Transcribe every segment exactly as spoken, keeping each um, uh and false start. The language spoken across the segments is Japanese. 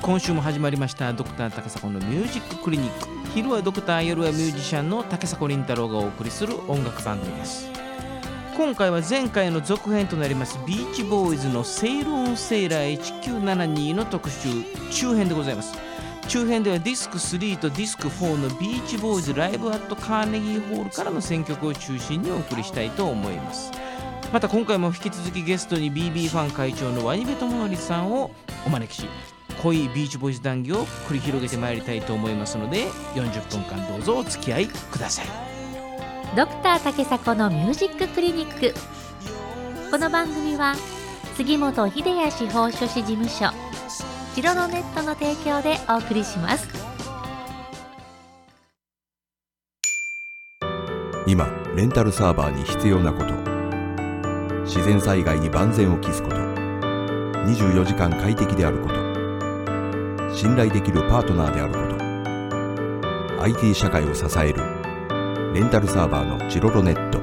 今週も始まりましたドクター竹迫のミュージッククリニック。昼はドクター、夜はミュージシャンの竹迫倫太郎がお送りする音楽番組です。今回は前回の続編となりますビーチボーイズのセイルオンセイラーいちきゅうななにの特集中編でございます。中編ではディスクスリーとディスクフォーのビーチボーイズライブアットカーネギーホールからの選曲を中心にお送りしたいと思います。また今回も引き続きゲストに ビービー ファン会長のワニベトモノリさんをお招きし、濃いビーチボーイズ談義を繰り広げてまいりたいと思いますので、よんじゅっぷんかんどうぞお付き合いください。 ドクター竹迫のミュージッククリニック。この番組は杉本秀哉司法書士事務所チロノネットの提供でお送りします。 今レンタルサーバーに必要なこと、自然災害に万全を期すこと、にじゅうよじかん快適であること、信頼できるパートナーであること、 アイティー 社会を支えるレンタルサーバーのチロロネット。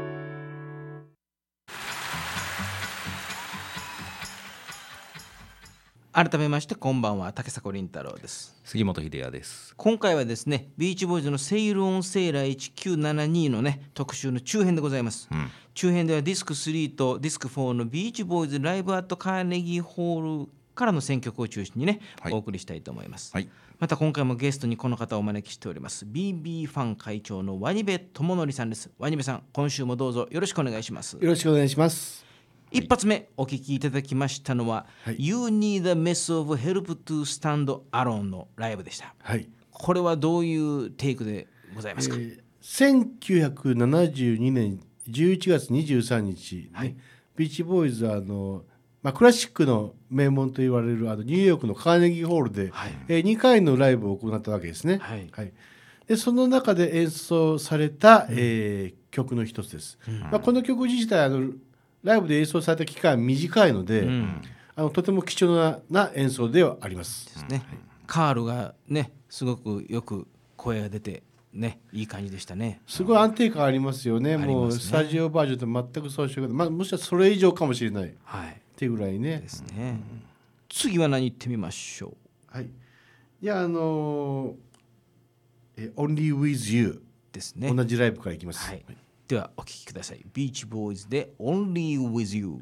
改めましてこんばんは、竹迫倫太郎です。 杉本秀哉です。 今回はですね、ビーチボーイズのセイルオンセイラーいちきゅうななにのね特集の中編でございます、うん、中編ではディスクスリーとディスクフォーのビーチボーイズライブアットカーネギーホールからの選曲を中心にね、はい、お送りしたいと思います、はい。また今回もゲストにこの方をお招きしております ビービー ファン会長のワニベ智則さんです。ワニベさん、今週もどうぞよろしくお願いします。 よろしくお願いします。 一発目お聞きいただきましたのは、はい、You Need a Mess of Help to Stand Alone のライブでした、はい、これはどういうテイクでございますか？えー、 せんきゅうひゃくななじゅうにねんじゅういちがつにじゅうさんにち、ね、はい、ビーチボーイズはあの、まあ、クラシックの名門と言われるあのニューヨークのカーネギーホールで、はい、えー、にかいのライブを行ったわけですね、はいはい、でその中で演奏された、うん、えー、曲の一つです、うん、まあ、この曲自体あのライブで演奏された期間短いので、うん、あのとても貴重 な, な演奏ではありますですね、はい、 カールがねすごくよく声が出てね、いい感じでしたね。 すごい安定感ありますよね。もうスタジオバージョンと全くそうしよう、まあ、もしかしたらそれ以上かもしれない、はい、っていうぐらいねですね、うん、 次は何言ってみましょう。 はい、じゃああのー、Only with You ですね、同じライブからいきます、はい、 ではお聴きください。ビーチボーイズで Only with You。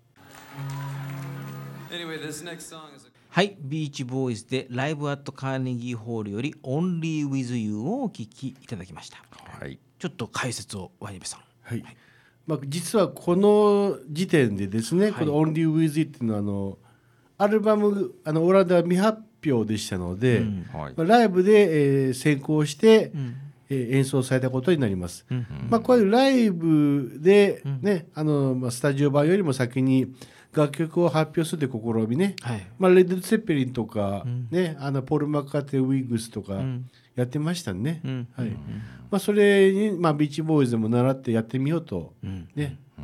Anyway, this next song is a... はい、ビーチボーイズでライブアットカーネギーホールより Only with You をお聴きいただきました、はい、ちょっと解説をワニベさん。 はい、はい、まあ、実はこの時点でですね、はい、この Only with You っていうのはあのアルバムあのオランダは未発表でしたので、うん、はい、まあ、ライブで、えー、先行して、うん、演奏されたことになります、うんうん、まあ、こういうライブで、ね、うん、あのまあ、スタジオ版よりも先に楽曲を発表するという試みね、はい、まあ、レッド・ツェッペリンとか、うん、ね、あのポール・マッカーティウィッグスとかやってましたね、うん、はい、うん、まあ、それに、まあ、ビーチボーイズでも習ってやってみようと、ね、うん、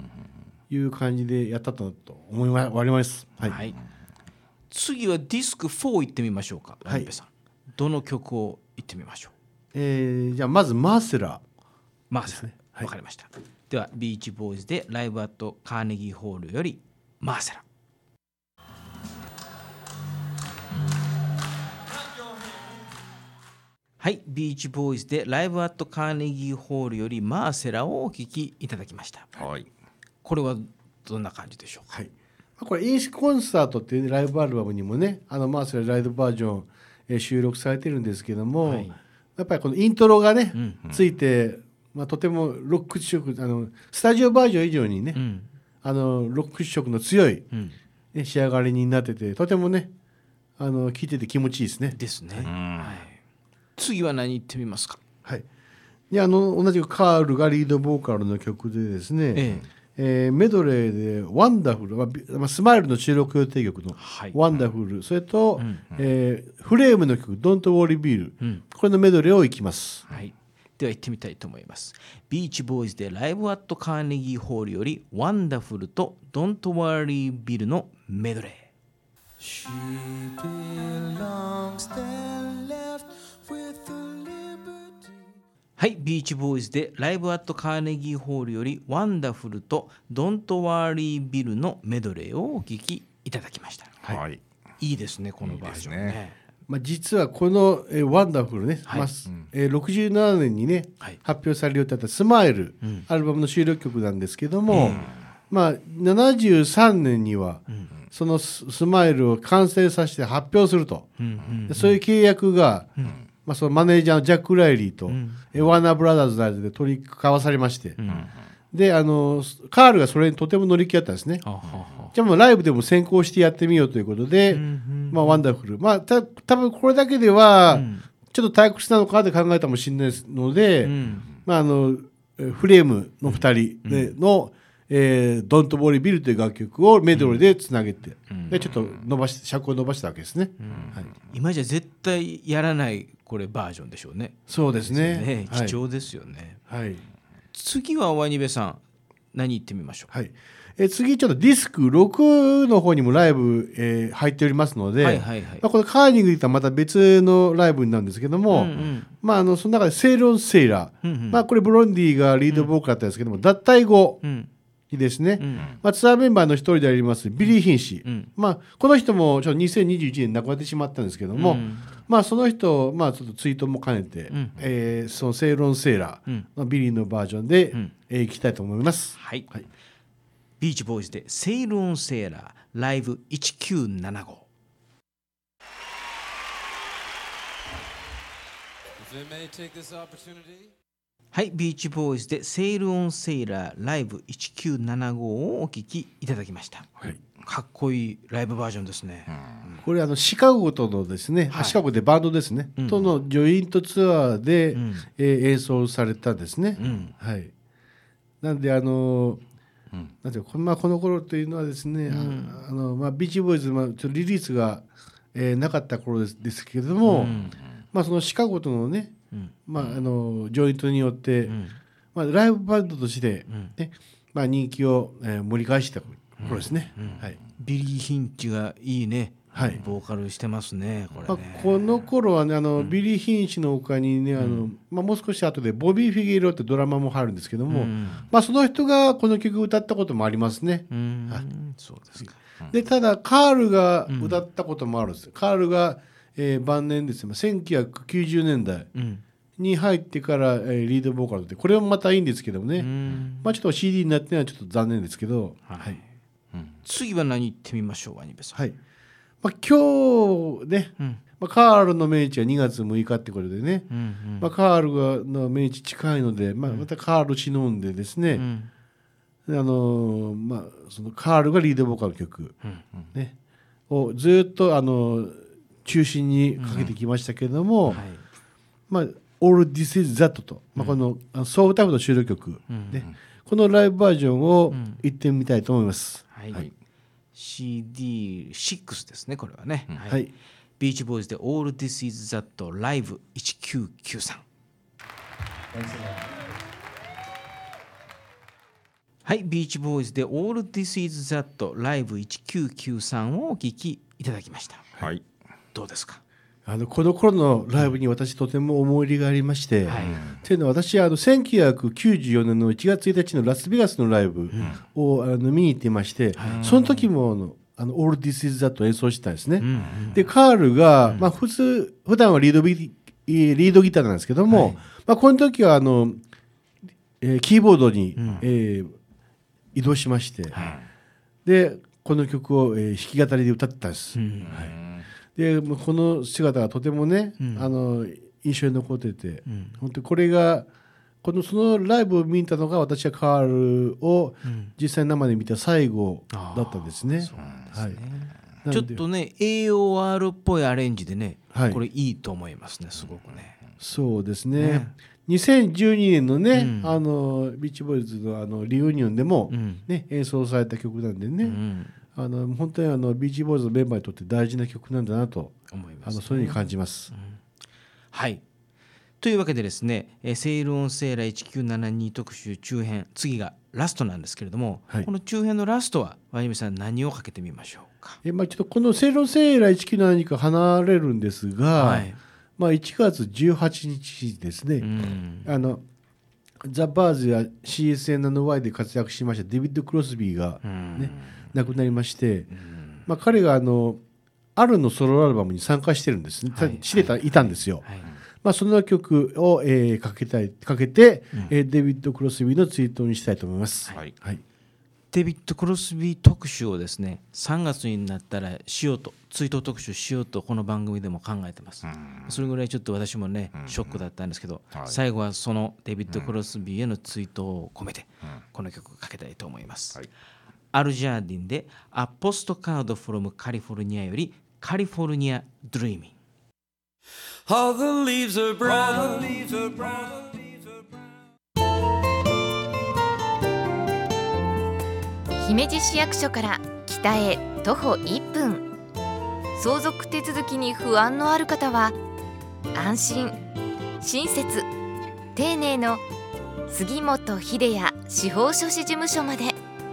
いう感じでやったと思いま終わります、はいはい、 次はディスクフォー行ってみましょうか。ワニベさん、どの曲を行ってみましょう。 えー、じゃあまずマーセラマーセラ、ね、はい、分かりました。ではビーチボーイズでライブアットカーネギーホールよりマーセラ。はい、ビーチボーイズでライブアットカーネギーホールよりマーセラをお聴きいただきました、はい、これはどんな感じでしょうか。はい、 これインスコンサートっていうライブアルバムにもね、あのマーセラライブバージョン、えー、収録されてるんですけども、はい、やっぱりこのイントロがね、うんうん、ついて、まあ、とてもロック色、あのスタジオバージョン以上にね、うん、あのロック色の強い、うん、ね、仕上がりになってて、とてもね、あの聴いてて気持ちいいですね。 ですね、はい、次は何言ってみますか。 はい、であの同じくカールがリードボーカルの曲でですね、えええー、メドレーでワンダフル、まあ、スマイルの収録予定曲のワンダフル、はい、それと、うんうん、えー、フレームの曲 Don't Worry Bill、うん、これのメドレーをいきます、 はい、では行ってみたいと思います。ビーチボーイズでライブアットカーネギーホールよりワンダフルと Don't Worry Bill のメドレー。She belongs there left with the liberty。 はい、ビーチボーイズでライブアットカーネギーホールよりワンダフルと Don't Worry Bill のメドレーをお聴きいただきました。はい、はい、 いいですねこのバージョンね。いいですね。 まあ、実はこの、えー、ワンダフルね、 はい、 まあえー、ろくじゅうななねんにね、はい、発表される予定だったスマイル、うん、アルバムの収録曲なんですけども、うん、まあ、ななじゅうさんねんには、うん、その ス, スマイルを完成させて発表すると、うんうんうん、そういう契約が、うんまあ、そのマネージャーのジャック・ライリーと、うん、ワーナー・ブラザーズの間で取り交わされまして、うん、であのカールがそれにとても乗り気だったんですね。じゃあもうライブでも先行してやってみようということで、うんうんまあ、ワンダフル、まあ、た多分これだけではちょっと退屈なのかって考えたかもしれないので、うんまあ、あのフレームのふたりでの、うんえー、Don't Worry Bill という楽曲をメドレーでつなげて、うん、でちょっと伸ばし尺を伸ばしたわけですね、うんはい、 今じゃ絶対やらないこれバージョンでしょうね。 そうですね、 ね貴重ですよね、 はい、 次はワニベさん何言ってみましょう。 はい、え次ちょっとディスクろくの方にもライブ、えー、入っておりますので、はいはいはいまあ、このカーニングとはまた別のライブになるんですけども、うんうんまあ、あのその中でセイロン・セイラー、うんうんまあ、これブロンディがリードボーカルだったんですけども、うん、脱退後、うんですねうんまあ、ツアーメンバーの一人でありますビリー・ヒン氏、うんまあ、この人もちょっとにせんにじゅういちねん亡くなってしまったんですけども、うんまあ、その人、まあ、ちょっとツイートも兼ねて、うんえー、そのセイロン・セイラーのビリーのバージョンで、うんえー、いきたいと思います、 はいはい、ビーチボーイズでセイロン・セイラーライブいちきゅうななご。はい、ビーチボーイズでセイルオンセイラーライブいちきゅうななごをお聴きいただきました、はい、かっこいいライブバージョンですね、 うん、これあのシカゴとのですね、はい、シカゴでバンドですね、うん、とのジョイントツアーで、うんえー、演奏されたんですね、うんはい、なんであのーうん、なんていうか、まあ、この頃というのはですね、うんあのまあ、ビーチボーイズ、まあ、ちょっとリリースが、えー、なかった頃です、ですけれども、うんまあ、そのシカゴとのねうんまあ、あのジョイントによって、うんまあ、ライブバンドとして、ねまあ、人気を、えー、盛り返した頃ですね、うんうんはい、 ビリー・ヒンチがいいね、はい、ボーカルしてますねこれね、 まあ、この頃はねあの、うん、ビリー・ヒンチの他にねあの、うんまあ、もう少し後でボビー・フィゲロってドラマも入るんですけども、うんまあ、その人がこの曲を歌ったこともありますね、うんはい、そうですか、うん、でただカールが歌ったこともあるんです、うん、カールがえー、晩年ですねせんきゅうひゃくきゅうじゅうねんだいに入ってから、えー、リードボーカルでこれもまたいいんですけどもね、まあ、ちょっと シーディー になってのはちょっと残念ですけど、はいはいうん、次は何言ってみましょうワニベさん、 はいまあ、今日ね、うんまあ、カールの命日はにがつむいかってことでね、うんうんまあ、カールがの命日近いので、まあ、またカール忍んでですね、うん、あのーまあ、そのカールがリードボーカル曲、うんうんね、をずっとあのー中心にかけてきましたけれども、うんはいまあ、All This Is That と、まあ、この、うん、ソウルタイプの収録曲、うんねうん、このライブバージョンを行ってみたいと思います、うんはいはい、 シーディーシックス ですねこれはね、うんはいはい、 ビーチボーイズで All This Is That ライブいちきゅうきゅうさん。はい、ビーチボーイズで All This Is That ライブいちきゅうきゅうさんをお聴きいただきました。 はい。 どうですか。 あのこの頃のライブに私とても思い入れがありまして、はい、というのは私はあのせんきゅうひゃくきゅうじゅうよねんのいちがつついたちのラスベガスのライブを、うん、あの見に行っていまして、うん、その時もあのあの All This Is That を演奏してたんですね、うん、でカールが、うんまあ、普通普段はリードビリードギターなんですけども、はいまあ、この時はあの、えー、キーボードに、うんえー、移動しまして、はい、でこの曲を、えー、弾き語りで歌ってたんです、うんはいでこの姿がとてもね、うん、あの印象に残ってて、うん、本当にこれがこのそのライブを見たのが私はカールを実際生で見た最後だったんですね。そうなんですね、 はい、ちょっとね エーオーアール っぽいアレンジでね、はい、これいいと思いますねすごくね。 そうですね、ねにせんじゅうにねんのね、うん、あのビーチボーイズ の, あのリユニオンでも、ねうん、演奏された曲なんでね、うんあの本当にあのビーチボーイズのメンバーにとって大事な曲なんだなと思います、ね、あのそういうふうに感じます、うん、 はいというわけでですねセイルオンセイラいちきゅうななに特集中編次がラストなんですけれども、はい、この中編のラストはワニベさん何をかけてみましょうか。 え、まあ、ちょっとこのセイルオンセイラいちきゅうななにから離れるんですが、はいまあ、いちがつじゅうはちにちですね、うん、あのザ・バーズや シーエスエヌワイ で活躍しましたデビッド・クロスビーがね、うん亡くなりまして、うんまあ、彼があのあるのソロアルバムに参加してるんですね、はい、知れたいたんですよ、はいまあ、その曲を、えー、かけたいかけて、うんえー、デビッド・クロスビーのツイートにしたいと思います、はいはい、 デビッド・クロスビー特集をですねさんがつになったらしようと追悼特集しようとこの番組でも考えてます。それぐらいちょっと私もねショックだったんですけど、はい、最後はそのデビッド・クロスビーへの追悼を込めてこの曲をかけたいと思います、はい、アルジャーディンでアポストカードフロムカリフォルニアよりカリフォルニアドリーミング。 All the leaves are brown. 姫路市役所から北へ徒歩いっぷん。相続手続きに不安のある方は安心、親切、丁寧の杉本秀也司法書士事務所まで。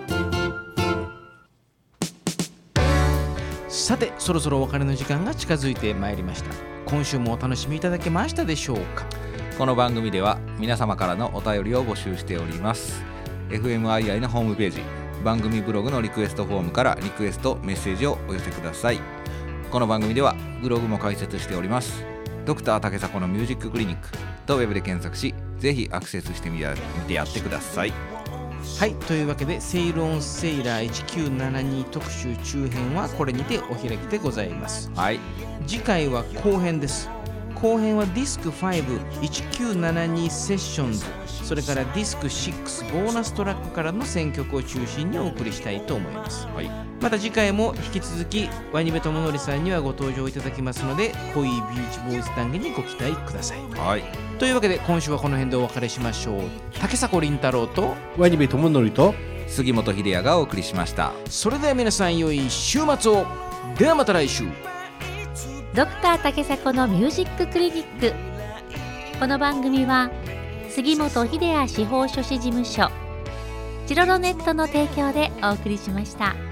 さてそろそろお別れの時間が近づいてまいりました。今週もお楽しみいただけましたでしょうか。 この番組では皆様からのお便りを募集しております。 エフエムアイアイ のホームページ番組ブログのリクエストフォームからリクエストメッセージをお寄せください。この番組ではブログも開設しております。ドクター竹迫のミュージッククリニックとウェブで検索しぜひアクセスしてみてやってください。 はい、というわけでセイロンセイラーせんきゅうひゃくななじゅうに特集中編はこれにてお開きでございます、はい、次回は後編です。後編はディスクごせんきゅうひゃくななじゅうにセッションズ、それからディスクろくボーナストラックからの選曲を中心にお送りしたいと思います、はい、また次回も引き続きワニベトモノリさんにはご登場いただきますので濃いビーチボーイズ談義にご期待ください、はい、というわけで今週はこの辺でお別れしましょう。竹迫倫太郎とワニベトモノリと杉本秀也がお送りしました。 それでは皆さん良い週末を。ではまた来週。 ドクター竹迫のミュージッククリニック。この番組は杉本秀也司法書士事務所チロロネットの提供でお送りしました。